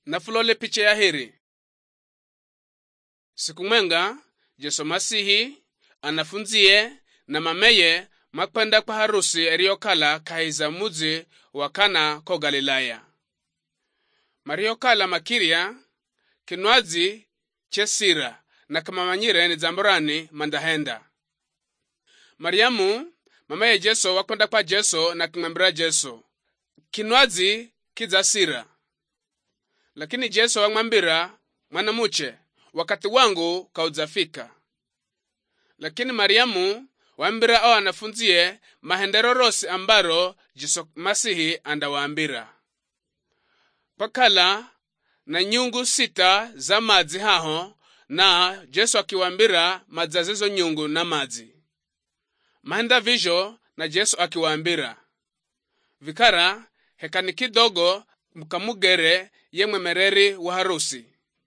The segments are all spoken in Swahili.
na fulole piche ya heri. Siku mwenga Yesu Masihi anafunzie na mameye makwenda kwa harusi eriyokala kaiza muzi wa Kana ko Galilaya. Mariyokala makiria kinwazi chesira na kamamanyire ni zamborani mandahenda. Mariamu mamaye Yesu wakwenda kwa Yesu na kimwambira Yesu kinwazi kizasira. Lakini Yesu wamwambira mwanamuche wakati wangu kauzafika. Lakini Mariamu wambira o anafunzie mahendero rosi ambaro Yesu Masihi andawaambira. Pakala na nyungu 6 za madzi haho na Yesu akiwambira madzazizo nyungu na madzi. Mahenda vizho na Yesu akiwambira vikara hekani kidogo mkamugere yemwe mereri wa harusi.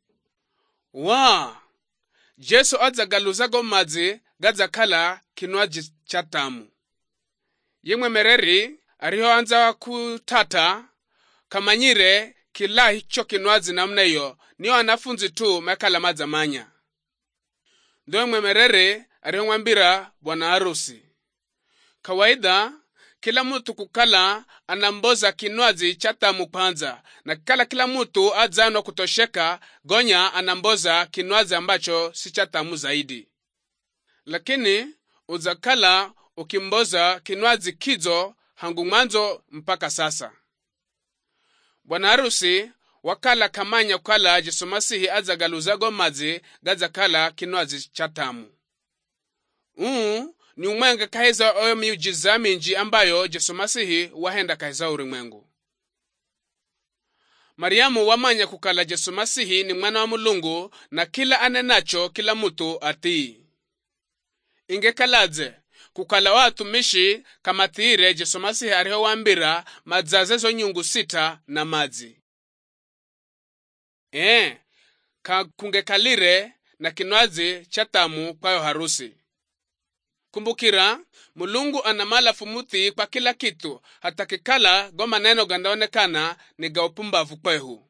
Yesu adzagaluzago madzi gadzakala kinwaji chatamu. Yemwe mereri ariho anza kutata kamanyire kila hicho kinwazi namneyo niyo anafunzi tu mekala madzamanya. Ndo yemwe mereri ariho mwambira bwana harusi. Kawaida kila mtu kukala anamboza kinwazi chatamu kwanza na kila mtu adzano kutosheka gonya anamboza kinwazi ambacho si chatamu zaidi. Lakini uzakala ukimboza kinwazi kizo hangu mwanzo mpaka sasa. Bwana harusi wakala kamanya kala Yesu Masihi adzagaluzago madzi gadzakala kinwazi chatamu. Ni umwenga kahiza oyo miujiza minji ambayo Yesu Masihi wahenda kahiza ulimwengu. Mariamu wamanya kukala Yesu Masihi ni mwana wa Mulungu na kila anenacho kila mtu atii. Ingekaladze kukala watumishi kamatire Yesu Masihi ariho wambira madzazezo nyungu 6 na madzi. Kungekalire na kinwazi chatamu kwayo harusi. Kumbukira, Mulungu anamala fumuti kwa kila kitu hata kikala goma neno gandaonekana ni gaupumbavu kwehu.